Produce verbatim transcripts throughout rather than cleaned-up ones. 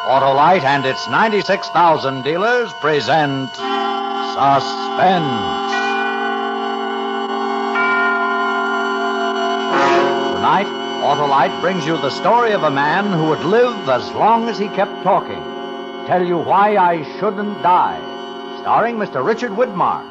Autolite and its ninety-six thousand dealers present Suspense. Tonight, Autolite brings you the story of a man who would live as long as he kept talking. Tell You Why I Shouldn't Die, starring Mister Richard Widmark.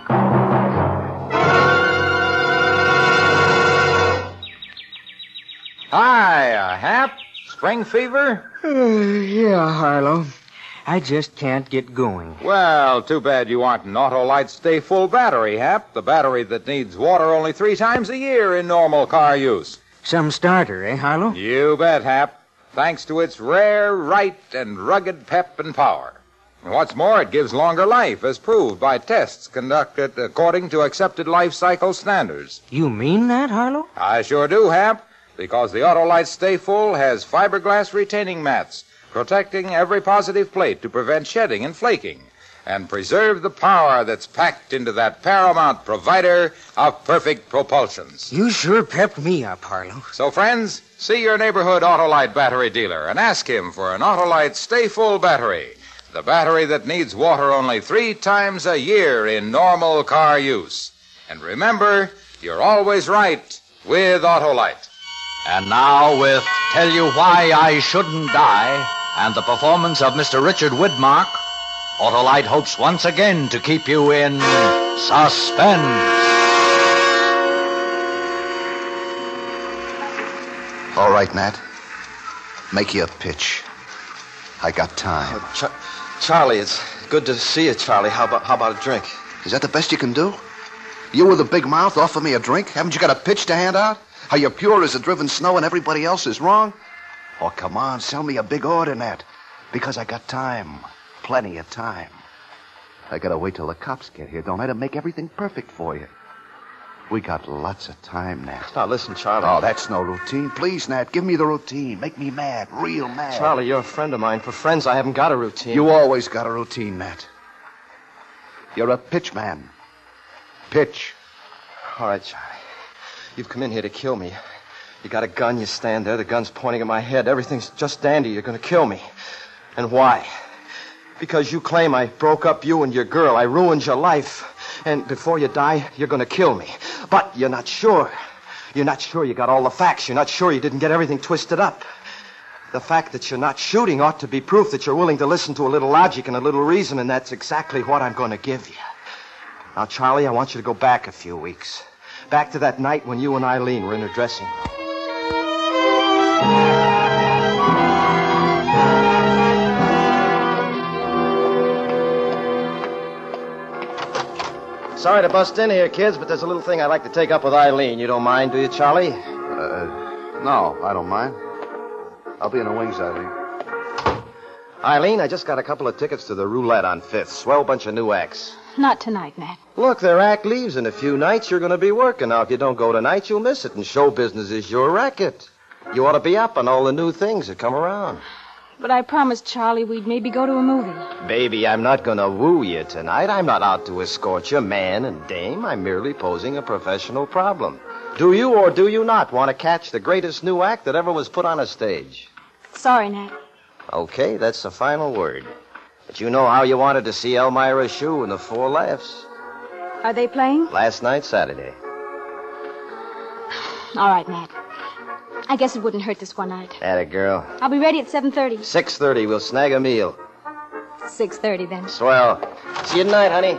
Hi, uh, Hap. Spring fever? Uh, yeah, Harlow. I just can't get going. Well, too bad you aren't an Autolite Stay Full battery, Hap. The battery that needs water only three times a year in normal car use. Some starter, eh, Harlow? You bet, Hap. Thanks to its rare, right, and rugged pep and power. And what's more, it gives longer life, as proved by tests conducted according to accepted life cycle standards. You mean that, Harlow? I sure do, Hap. Because the Autolite Stay Full has fiberglass retaining mats, protecting every positive plate to prevent shedding and flaking, and preserve the power that's packed into that paramount provider of perfect propulsions. You sure pepped me up, Harlow. So, friends, see your neighborhood Autolite battery dealer and ask him for an Autolite Stay Full battery, the battery that needs water only three times a year in normal car use. And remember, you're always right with Autolite. And now with Tell You Why I Shouldn't Die and the performance of Mister Richard Widmark, Autolite hopes once again to keep you in suspense. All right, Nat. Make you a pitch. I got time. Oh, Ch- Charlie, it's good to see you, Charlie. How about how about a drink? Is that the best you can do? You with a big mouth offer me a drink? Haven't you got a pitch to hand out? How you're pure as the driven snow and everybody else is wrong? Oh, come on, sell me a big order, Nat. Because I got time. Plenty of time. I gotta wait till the cops get here, don't I, to make everything perfect for you. We got lots of time, Nat. Now, listen, Charlie. Oh, that's no routine. Please, Nat, give me the routine. Make me mad, real mad. Charlie, you're a friend of mine. For friends, I haven't got a routine. You always got a routine, Nat. You're a pitch man. Pitch. All right, Charlie. You've come in here to kill me. You got a gun, you stand there, the gun's pointing at my head. Everything's just dandy. You're going to kill me. And why? Because you claim I broke up you and your girl. I ruined your life. And before you die, you're going to kill me. But you're not sure. You're not sure you got all the facts. You're not sure you didn't get everything twisted up. The fact that you're not shooting ought to be proof that you're willing to listen to a little logic and a little reason, and that's exactly what I'm going to give you. Now, Charlie, I want you to go back a few weeks. Back to that night when you and Eileen were in her dressing room. Sorry to bust in here, kids, but there's a little thing I'd like to take up with Eileen. You don't mind, do you, Charlie? Uh, no, I don't mind. I'll be in the wings, Eileen. Eileen, I just got a couple of tickets to the roulette on Fifth. Swell bunch of new acts. Not tonight, Nat. Look, their act leaves in a few nights. You're going to be working. Now, if you don't go tonight, you'll miss it. And show business is your racket. You ought to be up on all the new things that come around. But I promised Charlie we'd maybe go to a movie. Baby, I'm not going to woo you tonight. I'm not out to escort you, man and dame. I'm merely posing a professional problem. Do you or do you not want to catch the greatest new act that ever was put on a stage? Sorry, Nat. Okay, that's the final word. But you know how you wanted to see Elmira Shue and the Four Laughs. Are they playing? Last night, Saturday. All right, Nat. I guess it wouldn't hurt this one night. Atta girl. I'll be ready at seven thirty. six thirty, we'll snag a meal. six thirty, then. Swell. See you tonight, honey.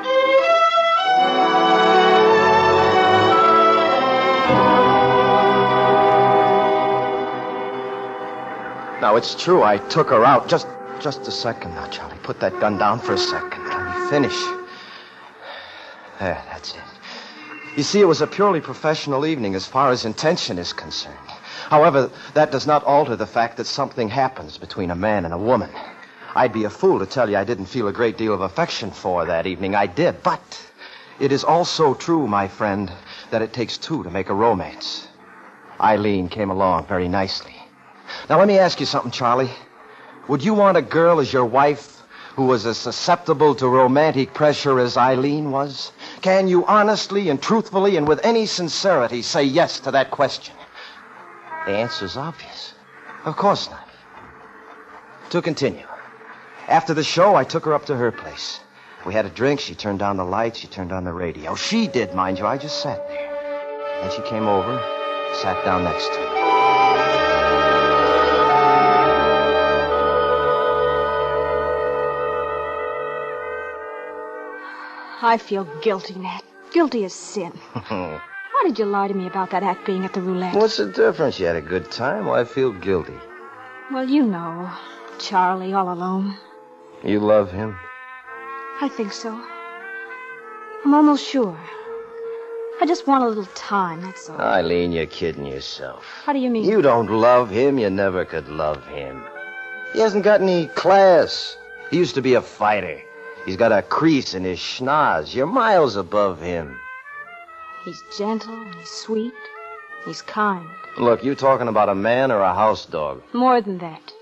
Now, it's true, I took her out. Just just a second now, Charlie. Put that gun down for a second. Let me finish. There, that's it. You see, it was a purely professional evening as far as intention is concerned. However, that does not alter the fact that something happens between a man and a woman. I'd be a fool to tell you I didn't feel a great deal of affection for her that evening. I did, but it is also true, my friend, that it takes two to make a romance. Eileen came along very nicely. Now, let me ask you something, Charlie. Would you want a girl as your wife who was as susceptible to romantic pressure as Eileen was? Can you honestly and truthfully and with any sincerity say yes to that question? The answer's obvious. Of course not. To continue. After the show, I took her up to her place. We had a drink. She turned down the lights. She turned on the radio. She did, mind you. I just sat there. Then she came over, sat down next to me. I feel guilty, Nat. Guilty as sin. Why did you lie to me about that act being at the roulette? What's the difference? You had a good time. Why feel guilty? Well, you know. Charlie, all alone. You love him? I think so. I'm almost sure. I just want a little time, that's all. Eileen, you're kidding yourself. How do you mean? You don't love him. You never could love him. He hasn't got any class. He used to be a fighter. He's got a crease in his schnoz. You're miles above him. He's gentle, and he's sweet, he's kind. Look, you talking about a man or a house dog? More than that.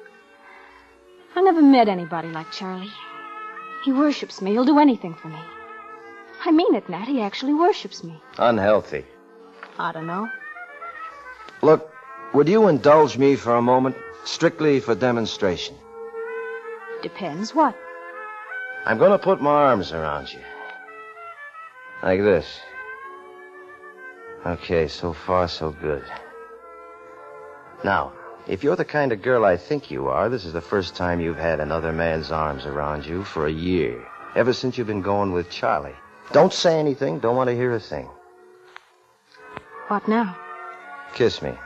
I never met anybody like Charlie. He worships me. He'll do anything for me. I mean it, Nat. He actually worships me. Unhealthy. I don't know. Look, would you indulge me for a moment? Strictly for demonstration. Depends what. I'm going to put my arms around you. Like this. Okay, so far so good. Now, if you're the kind of girl I think you are, this is the first time you've had another man's arms around you for a year. Ever since you've been going with Charlie. Don't say anything. Don't want to hear a thing. What now? Kiss me.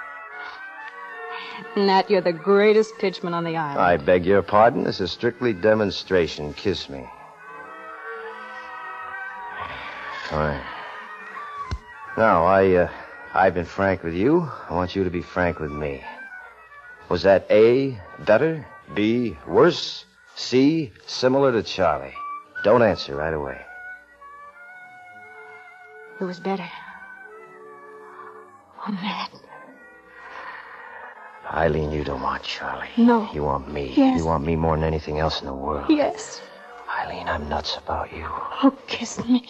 Nat, you're the greatest pitchman on the island. I beg your pardon. This is strictly demonstration. Kiss me. Fine. Now, I, uh, I've been frank with you. I want you to be frank with me. Was that A, better? B, worse? C, similar to Charlie? Don't answer right away. It was better. Oh, Nat. Eileen, you don't want Charlie. No. You want me. Yes. You want me more than anything else in the world. Yes. Eileen, I'm nuts about you. Oh, kiss me.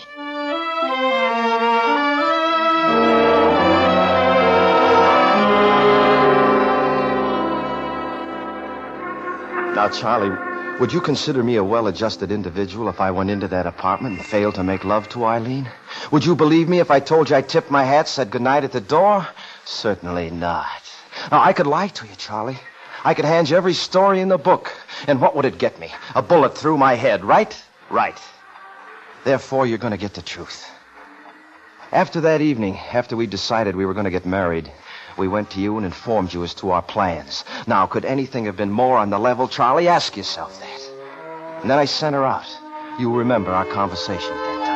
Now, Charlie, would you consider me a well-adjusted individual if I went into that apartment and failed to make love to Eileen? Would you believe me if I told you I tipped my hat, said goodnight at the door? Certainly not. Now, I could lie to you, Charlie. I could hand you every story in the book. And what would it get me? A bullet through my head, right? Right. Therefore, you're going to get the truth. After that evening, after we decided we were going to get married, we went to you and informed you as to our plans. Now, could anything have been more on the level, Charlie? Ask yourself that. And then I sent her out. You remember our conversation at that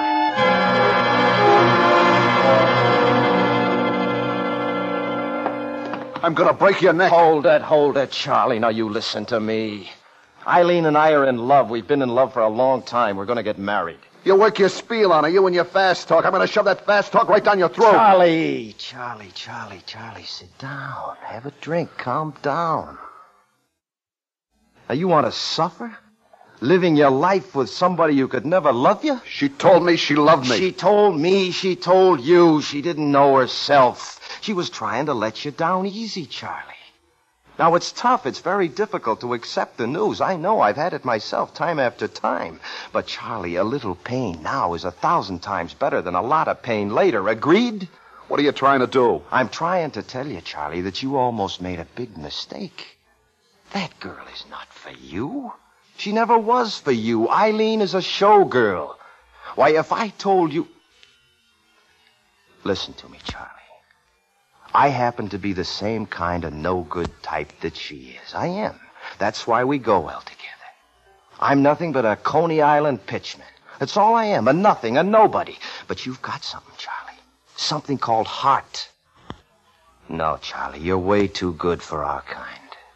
time. I'm going to break your neck. Hold it, hold it, Charlie. Now, you listen to me. Eileen and I are in love. We've been in love for a long time. We're going to get married. You work your spiel on her, you and your fast talk. I'm going to shove that fast talk right down your throat. Charlie, Charlie, Charlie, Charlie, sit down. Have a drink. Calm down. Now, you want to suffer? Living your life with somebody who could never love you? She told me she loved me. She told me, she told you. She didn't know herself. She was trying to let you down easy, Charlie. Now, it's tough. It's very difficult to accept the news. I know. I've had it myself time after time. But, Charlie, a little pain now is a thousand times better than a lot of pain later. Agreed? What are you trying to do? I'm trying to tell you, Charlie, that you almost made a big mistake. That girl is not for you. She never was for you. Eileen is a showgirl. Why, if I told you... Listen to me, Charlie. I happen to be the same kind of no-good type that she is. I am. That's why we go well together. I'm nothing but a Coney Island pitchman. That's all I am, a nothing, a nobody. But you've got something, Charlie. Something called heart. No, Charlie, you're way too good for our kind.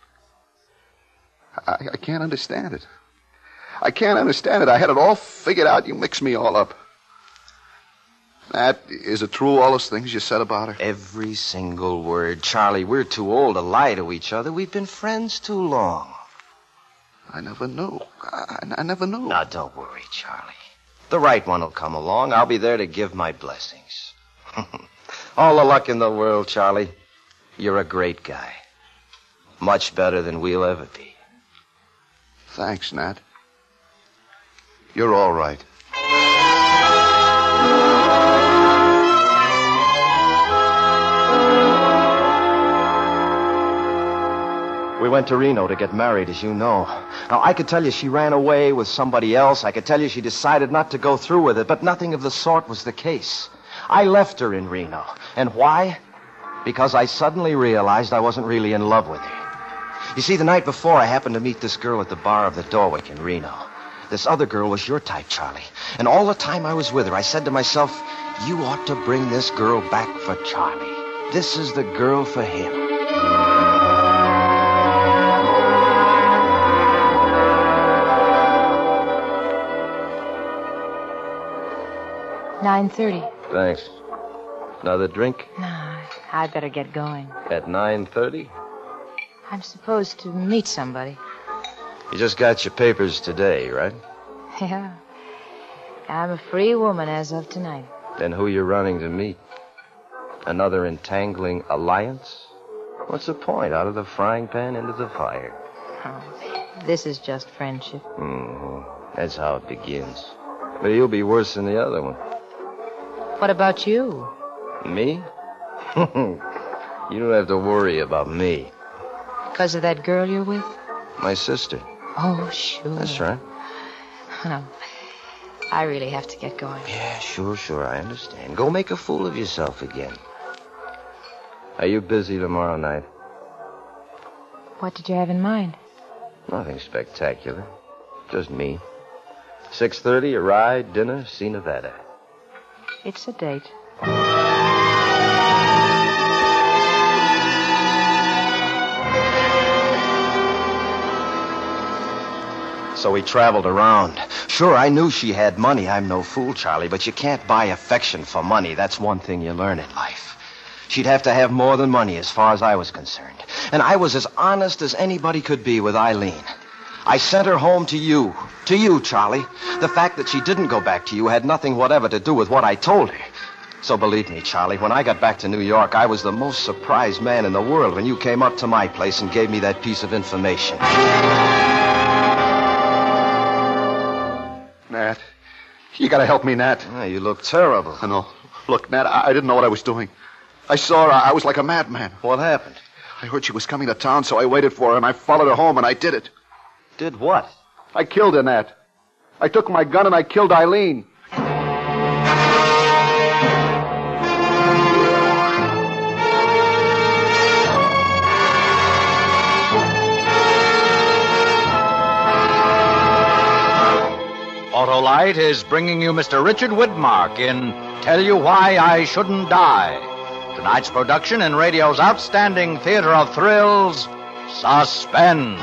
I, I can't understand it. I can't understand it. I had it all figured out. You mixed me all up. Nat, is it true, all those things you said about her? Every single word. Charlie, we're too old to lie to each other. We've been friends too long. I never knew. I, I never knew. Now, don't worry, Charlie. The right one will come along. I'll be there to give my blessings. All the luck in the world, Charlie. You're a great guy. Much better than we'll ever be. Thanks, Nat. You're all right. We went to Reno to get married, as you know. Now, I could tell you she ran away with somebody else. I could tell you she decided not to go through with it, but nothing of the sort was the case. I left her in Reno. And why? Because I suddenly realized I wasn't really in love with her. You see, the night before, I happened to meet this girl at the bar of the Dorwick in Reno. This other girl was your type, Charlie. And all the time I was with her, I said to myself, you ought to bring this girl back for Charlie. This is the girl for him. nine thirty. Thanks. Another drink? No, I'd better get going. At nine thirty? I'm supposed to meet somebody. You just got your papers today, right? Yeah. I'm a free woman as of tonight. Then who you running to meet? Another entangling alliance? What's the point? Out of the frying pan into the fire. Oh, this is just friendship. Mm-hmm. That's how it begins. But you'll be worse than the other one. What about you? Me? You don't have to worry about me. Because of that girl you're with? My sister. Oh, sure. That's right. No, I really have to get going. Yeah, sure, sure, I understand. Go make a fool of yourself again. Are you busy tomorrow night? What did you have in mind? Nothing spectacular. Just me. six thirty, a ride, dinner, see Nevada. It's a date. So we traveled around. Sure, I knew she had money. I'm no fool, Charlie, but you can't buy affection for money. That's one thing you learn in life. She'd have to have more than money as far as I was concerned. And I was as honest as anybody could be with Eileen. I sent her home to you. To you, Charlie. The fact that she didn't go back to you had nothing whatever to do with what I told her. So believe me, Charlie, when I got back to New York, I was the most surprised man in the world when you came up to my place and gave me that piece of information. Nat, you gotta help me, Nat. Oh, you look terrible. I know. Look, Nat, I, I didn't know what I was doing. I saw her. I, I was like a madman. What happened? I heard she was coming to town, so I waited for her, and I followed her home, and I did it. Did what? I killed her, Nat. I took my gun, and I killed Eileen. Autolite is bringing you Mister Richard Widmark in Tell You Why I Shouldn't Die. Tonight's production in radio's outstanding theater of thrills, Suspense.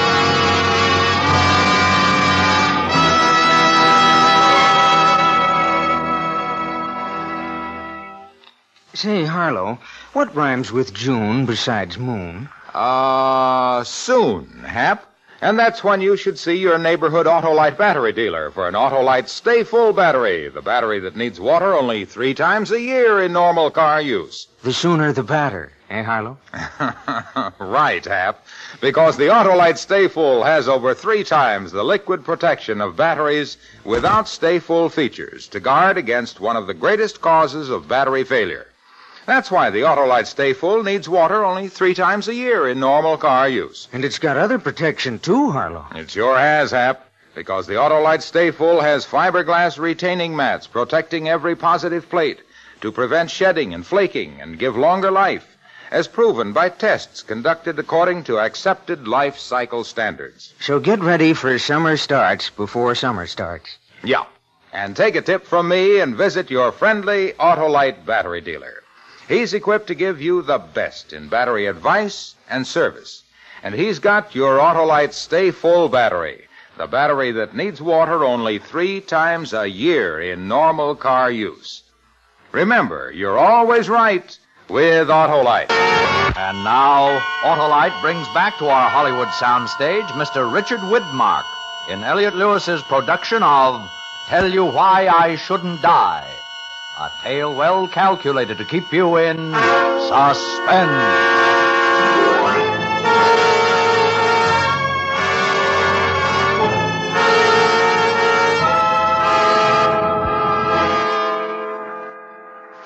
Say, Harlow, what rhymes with June besides moon? Uh, soon, Hap. And that's when you should see your neighborhood Autolite battery dealer for an Autolite Stay Full battery, the battery that needs water only three times a year in normal car use. The sooner the better, eh, Harlow? Right, Hap. Because the Autolite Stay Full has over three times the liquid protection of batteries without Stay Full features to guard against one of the greatest causes of battery failure. That's why the Autolite Stay Full needs water only three times a year in normal car use. And it's got other protection, too, Harlow. It sure has, Hap, because the Autolite Stay Full has fiberglass retaining mats protecting every positive plate to prevent shedding and flaking and give longer life, as proven by tests conducted according to accepted life cycle standards. So get ready for summer starts before summer starts. Yeah, and take a tip from me and visit your friendly Autolite battery dealer. He's equipped to give you the best in battery advice and service. And he's got your Autolite Stay Full battery, the battery that needs water only three times a year in normal car use. Remember, you're always right with Autolite. And now, Autolite brings back to our Hollywood soundstage Mister Richard Widmark in Elliot Lewis's production of Tell You Why I Shouldn't Die. A tale well calculated to keep you in suspense.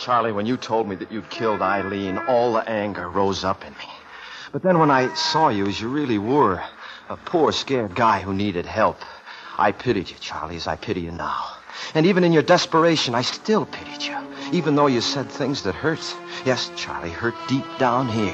Charlie, when you told me that you'd killed Eileen, all the anger rose up in me. But then when I saw you as you really were, a poor, scared guy who needed help, I pitied you, Charlie, as I pity you now. And even in your desperation, I still pitied you, even though you said things that hurt. Yes, Charlie, hurt deep down here.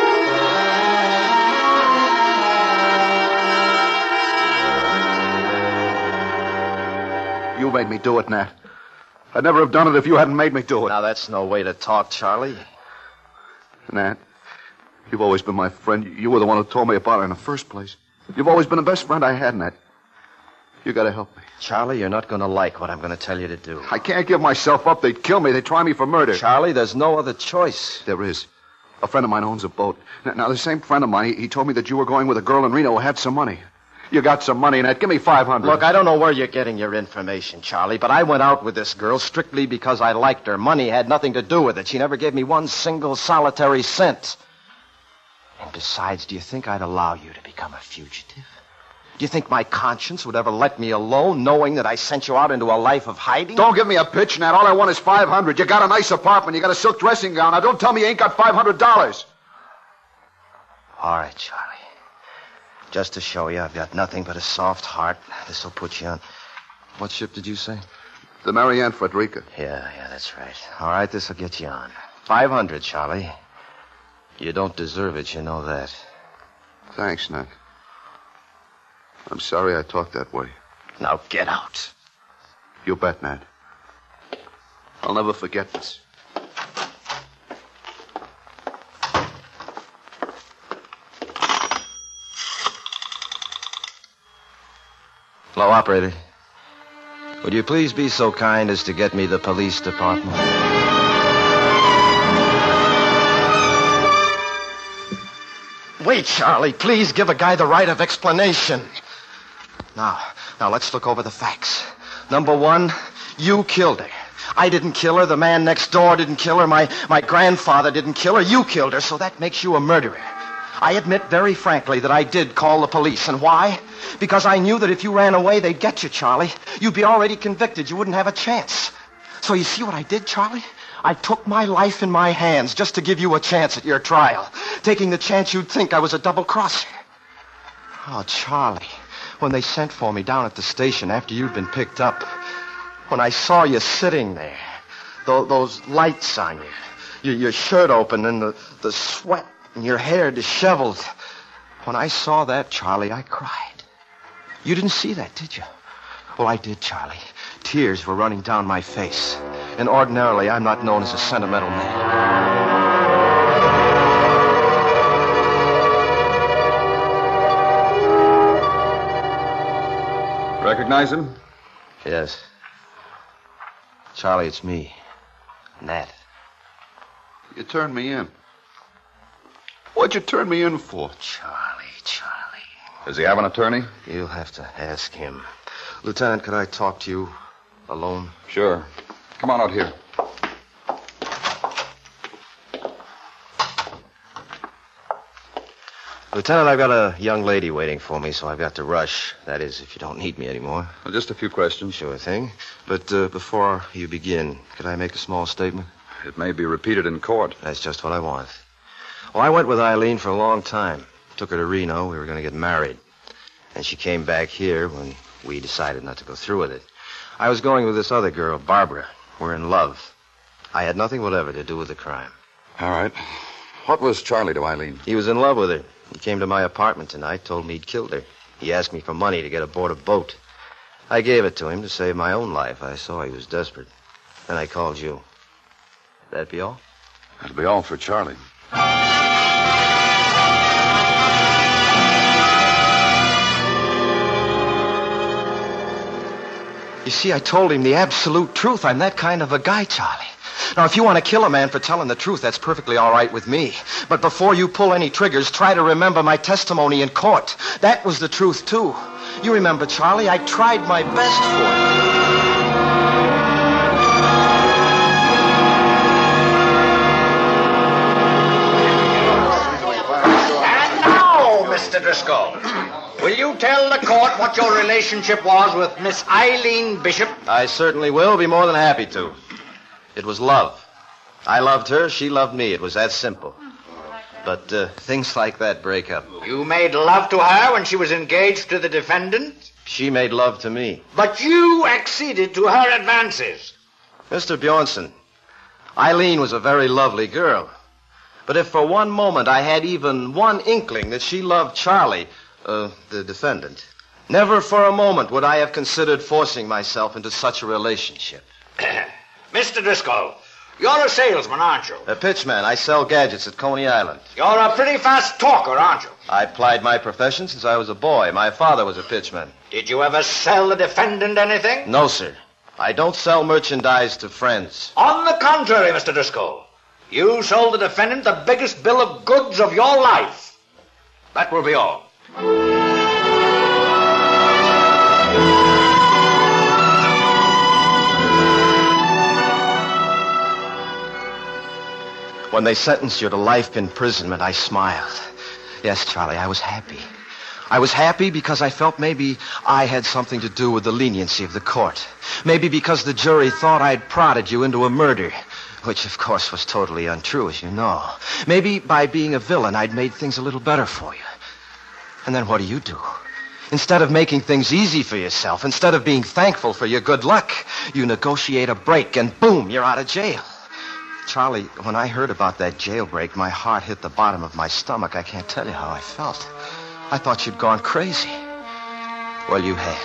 You made me do it, Nat. I'd never have done it if you hadn't made me do it. Now, that's no way to talk, Charlie. Nat, you've always been my friend. You were the one who told me about it in the first place. You've always been the best friend I had, Nat. You gotta help me. Charlie, you're not gonna like what I'm gonna tell you to do. I can't give myself up. They'd kill me. They'd try me for murder. Charlie, there's no other choice. There is. A friend of mine owns a boat. Now, now the same friend of mine, he, he told me that you were going with a girl in Reno who had some money. You got some money, Nat. Give me five hundred. Look, I don't know where you're getting your information, Charlie, but I went out with this girl strictly because I liked her. Money had nothing to do with it. She never gave me one single solitary cent. And besides, do you think I'd allow you to become a fugitive? Do you think my conscience would ever let me alone, knowing that I sent you out into a life of hiding? Don't give me a pitch, Nat. All I want is five hundred. You got a nice apartment. You got a silk dressing gown. Now, don't tell me you ain't got five hundred dollars. All right, Charlie. Just to show you I've got nothing but a soft heart, this will put you on... What ship did you say? The Marianne Frederica. Yeah, yeah, that's right. All right, this will get you on. five hundred, Charlie. You don't deserve it, you know that. Thanks, Nat. I'm sorry I talked that way. Now get out. You bet, Nat. I'll never forget this. Hello, operator. Would you please be so kind as to get me the police department? Wait, Charlie. Please give a guy the right of explanation. Now, now let's look over the facts. Number one, you killed her. I didn't kill her. The man next door didn't kill her. My, my grandfather didn't kill her. You killed her, so that makes you a murderer. I admit very frankly that I did call the police. And why? Because I knew that if you ran away, they'd get you, Charlie. You'd be already convicted. You wouldn't have a chance. So you see what I did, Charlie? I took my life in my hands just to give you a chance at your trial, taking the chance you'd think I was a double-crosser. Oh, Charlie, when they sent for me down at the station after you'd been picked up, when I saw you sitting there, th- those lights on you, your, your shirt open and the, the sweat and your hair disheveled, when I saw that, Charlie, I cried. You didn't see that, did you? Well, I did, Charlie. Tears were running down my face. And ordinarily, I'm not known as a sentimental man. Recognize him? Yes. Charlie, it's me. Nat. You turned me in. What'd you turn me in for? Charlie, Charlie. Does he have an attorney? You'll have to ask him. Lieutenant, could I talk to you alone? Sure. Come on out here. Lieutenant, I've got a young lady waiting for me, so I've got to rush. That is, if you don't need me anymore. Well, just a few questions. Sure thing. But uh, before you begin, could I make a small statement? It may be repeated in court. That's just what I want. Well, I went with Eileen for a long time. Took her to Reno. We were going to get married. And she came back here when we decided not to go through with it. I was going with this other girl, Barbara. We're in love. I had nothing whatever to do with the crime. All right. What was Charlie to Eileen? He was in love with her. He came to my apartment tonight, told me he'd killed her. He asked me for money to get aboard a boat. I gave it to him to save my own life. I saw he was desperate. Then I called you. That be all? That'll be all for Charlie. You see, I told him the absolute truth. I'm that kind of a guy, Charlie. Now, if you want to kill a man for telling the truth, that's perfectly all right with me. But before you pull any triggers, try to remember my testimony in court. That was the truth, too. You remember, Charlie, I tried my best for you. And now, Mister Driscoll, will you tell the court what your relationship was with Miss Eileen Bishop? I certainly will. Be more than happy to. It was love. I loved her, she loved me. It was that simple. But uh, things like that break up. You made love to her when she was engaged to the defendant? She made love to me. But you acceded to her advances. Mister Bjornson, Eileen was a very lovely girl. But if for one moment I had even one inkling that she loved Charlie, uh, the defendant, never for a moment would I have considered forcing myself into such a relationship. Mister Driscoll, you're a salesman, aren't you? A pitchman. I sell gadgets at Coney Island. You're a pretty fast talker, aren't you? I plied my profession since I was a boy. My father was a pitchman. Did you ever sell the defendant anything? No, sir. I don't sell merchandise to friends. On the contrary, Mister Driscoll. You sold the defendant the biggest bill of goods of your life. That will be all. When they sentenced you to life imprisonment, I smiled. Yes, Charlie, I was happy. I was happy because I felt maybe I had something to do with the leniency of the court. Maybe because the jury thought I'd prodded you into a murder, which, of course, was totally untrue, as you know. Maybe by being a villain, I'd made things a little better for you. And then what do you do? Instead of making things easy for yourself, instead of being thankful for your good luck, you negotiate a break and boom, you're out of jail. Charlie, when I heard about that jailbreak, my heart hit the bottom of my stomach. I can't tell you how I felt. I thought you'd gone crazy. Well, you had.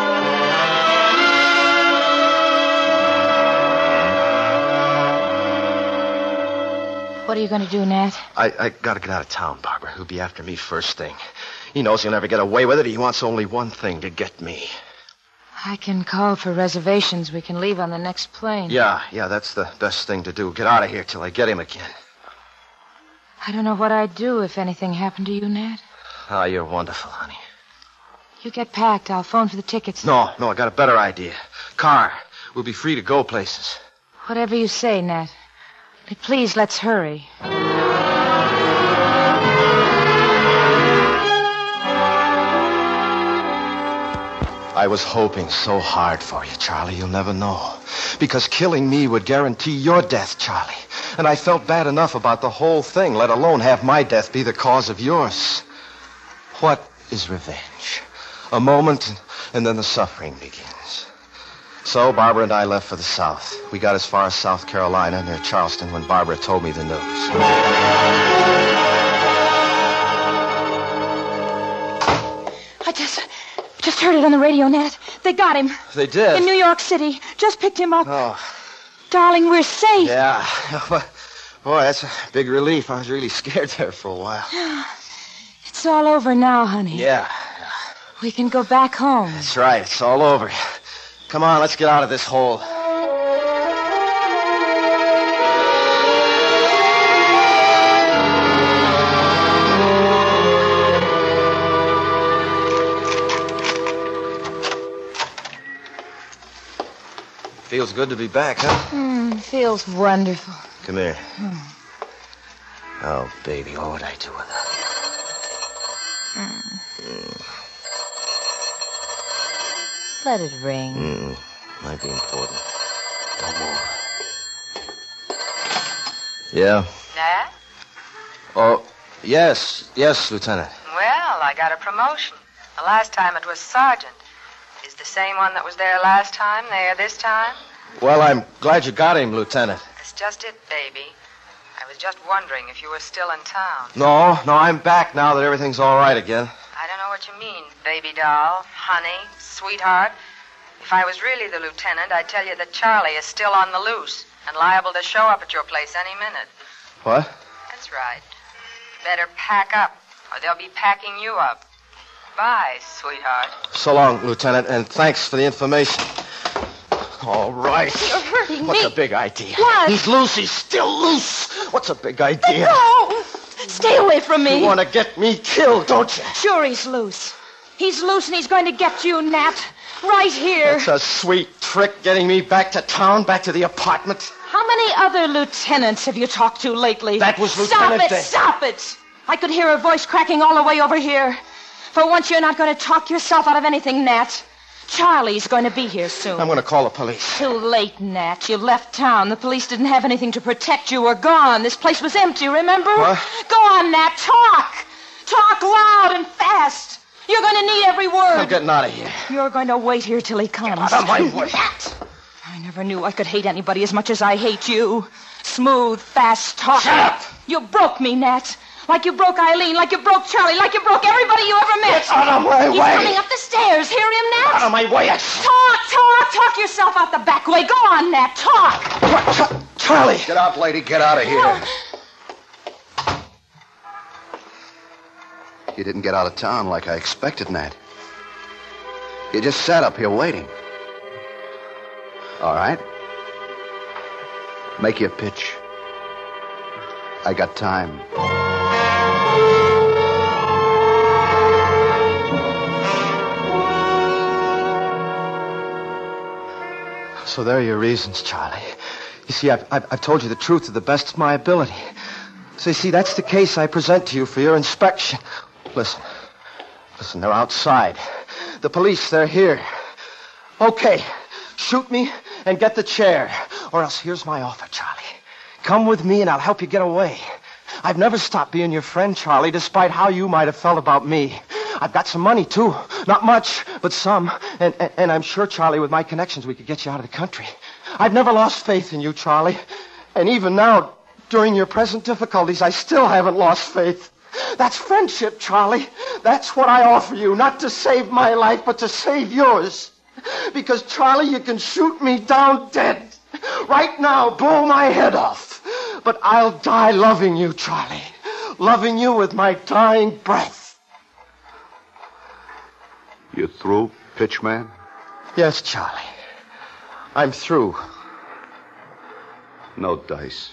What are you going to do, Nat? I, I gotta get out of town, Barbara. He'll be after me first thing. He knows he'll never get away with it. He wants only one thing, to get me. I can call for reservations. We can leave on the next plane. Yeah, yeah, that's the best thing to do. Get out of here till I get him again. I don't know what I'd do if anything happened to you, Nat. Ah, you're wonderful, honey. You get packed. I'll phone for the tickets. No, no, I got a better idea. Car. We'll be free to go places. Whatever you say, Nat. But please, let's hurry. I was hoping so hard for you, Charlie, you'll never know. Because killing me would guarantee your death, Charlie. And I felt bad enough about the whole thing, let alone have my death be the cause of yours. What is revenge? A moment, and then the suffering begins. So Barbara and I left for the South. We got as far as South Carolina, near Charleston, when Barbara told me the news. I just... Just heard it on the radio, Nat. They got him. They did? In New York City. Just picked him up. Oh. Darling, we're safe. Yeah. Boy, that's a big relief. I was really scared there for a while. It's all over now, honey. Yeah. We can go back home. That's right. It's all over. Come on, let's get out of this hole. Feels good to be back, huh? Mm, feels wonderful. Come here. Mm. Oh, baby, what would I do without you? Mm. Mm. Let it ring. Mm. Might be important. Don't move. Yeah? Nat? Oh, yes. Yes, Lieutenant. Well, I got a promotion. The last time it was sergeant. Is the same one that was there last time there this time? Well, I'm glad you got him, Lieutenant. That's just it, baby. I was just wondering if you were still in town. No, no, I'm back now that everything's all right again. I don't know what you mean, baby doll, honey, sweetheart. If I was really the lieutenant, I'd tell you that Charlie is still on the loose and liable to show up at your place any minute. What? That's right. You better pack up, or they'll be packing you up. Bye, sweetheart. So long, Lieutenant, and thanks for the information. All right. You're hurting What's me. a big idea? What? He's loose. He's still loose. What's a big idea? No! Stay away from me. You want to get me killed, don't you? Sure he's loose. He's loose and he's going to get you, Nat. Right here. That's a sweet trick, getting me back to town, back to the apartment. How many other lieutenants have you talked to lately? That was Stop Lieutenant it! Day. Stop it! I could hear her voice cracking all the way over here. For once, you're not going to talk yourself out of anything, Nat. Charlie's going to be here soon. I'm going to call the police. Too late, Nat. You left town. The police didn't have anything to protect you. We're gone. This place was empty, remember? What? Go on, Nat. Talk. Talk loud and fast. You're going to need every word. I'm getting out of here. You're going to wait here till he comes. Get out of my way. I never knew I could hate anybody as much as I hate you. Smooth, fast talk. Shut up! You broke me, Nat. Like you broke Eileen, like you broke Charlie, like you broke everybody you ever met. Get out of my He's way! coming up the stairs. Hear him, Nat? Out of my way! I... Talk, talk, talk yourself out the back way. Go on, Nat, talk. What? Ch- Charlie! Get out, lady. Get out of here. You didn't get out of town like I expected, Nat. You just sat up here waiting. All right. Make your pitch. I got time. So there are your reasons, Charlie. You see, I've, I've, I've told you the truth to the best of my ability. So you see, that's the case I present to you for your inspection. Listen. Listen, they're outside. The police, they're here. Okay, shoot me and get the chair. Or else here's my offer, Charlie. Come with me and I'll help you get away. I've never stopped being your friend, Charlie, despite how you might have felt about me. I've got some money, too. Not much, but some. And, and, and I'm sure, Charlie, with my connections, we could get you out of the country. I've never lost faith in you, Charlie. And even now, during your present difficulties, I still haven't lost faith. That's friendship, Charlie. That's what I offer you, not to save my life, but to save yours. Because, Charlie, you can shoot me down dead. Right now, blow my head off. But I'll die loving you, Charlie. Loving you with my dying breath. You through, Pitchman? Yes, Charlie. I'm through. No dice.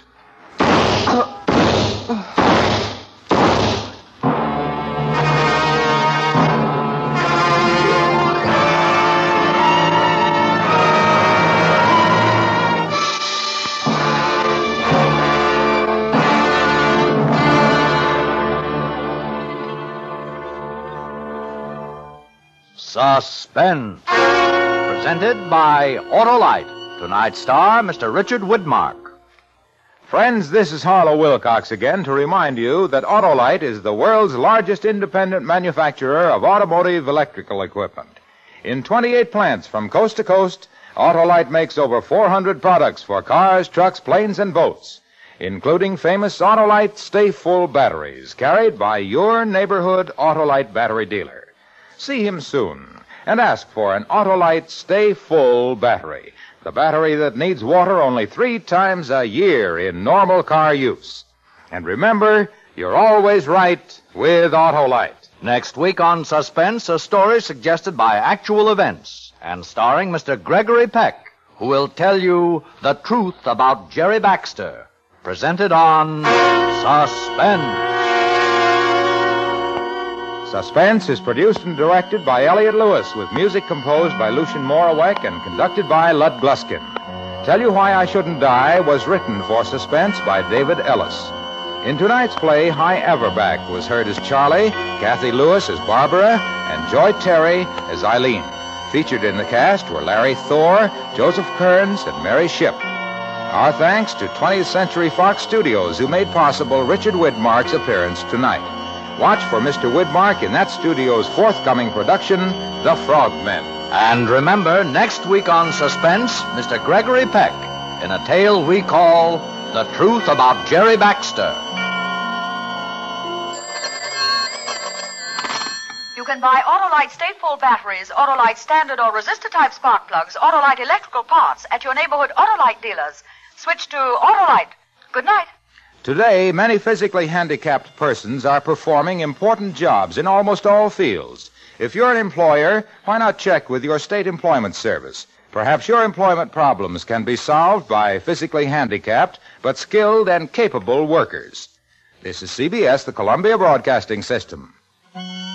Suspense. Presented by Autolite. Tonight's star, Mister Richard Widmark. Friends, this is Harlow Wilcox again to remind you that Autolite is the world's largest independent manufacturer of automotive electrical equipment. In twenty-eight plants from coast to coast, Autolite makes over four hundred products for cars, trucks, planes, and boats, including famous Autolite Stay Full batteries carried by your neighborhood Autolite battery dealer. See him soon and ask for an Autolite Stay Full battery, the battery that needs water only three times a year in normal car use. And remember, you're always right with Autolite. Next week on Suspense, a story suggested by actual events and starring Mister Gregory Peck, who will tell you the truth about Jerry Baxter. Presented on Suspense. Suspense is produced and directed by Elliott Lewis, with music composed by Lucien Moraweck and conducted by Lud Gluskin. Tell You Why I Shouldn't Die was written for Suspense by David Ellis. In tonight's play, High Everback was heard as Charlie, Kathy Lewis as Barbara, and Joy Terry as Eileen. Featured in the cast were Larry Thor, Joseph Kearns, and Mary Shipp. Our thanks to twentieth Century Fox Studios, who made possible Richard Widmark's appearance tonight. Watch for Mister Widmark in that studio's forthcoming production, The Frogmen. And remember, next week on Suspense, Mister Gregory Peck in a tale we call The Truth About Jerry Baxter. You can buy Autolite Stay Full batteries, Autolite standard or resistor-type spark plugs, Autolite electrical parts at your neighborhood Autolite dealers. Switch to Autolite. Good night. Today, many physically handicapped persons are performing important jobs in almost all fields. If you're an employer, why not check with your state employment service? Perhaps your employment problems can be solved by physically handicapped but skilled and capable workers. This is C B S, the Columbia Broadcasting System.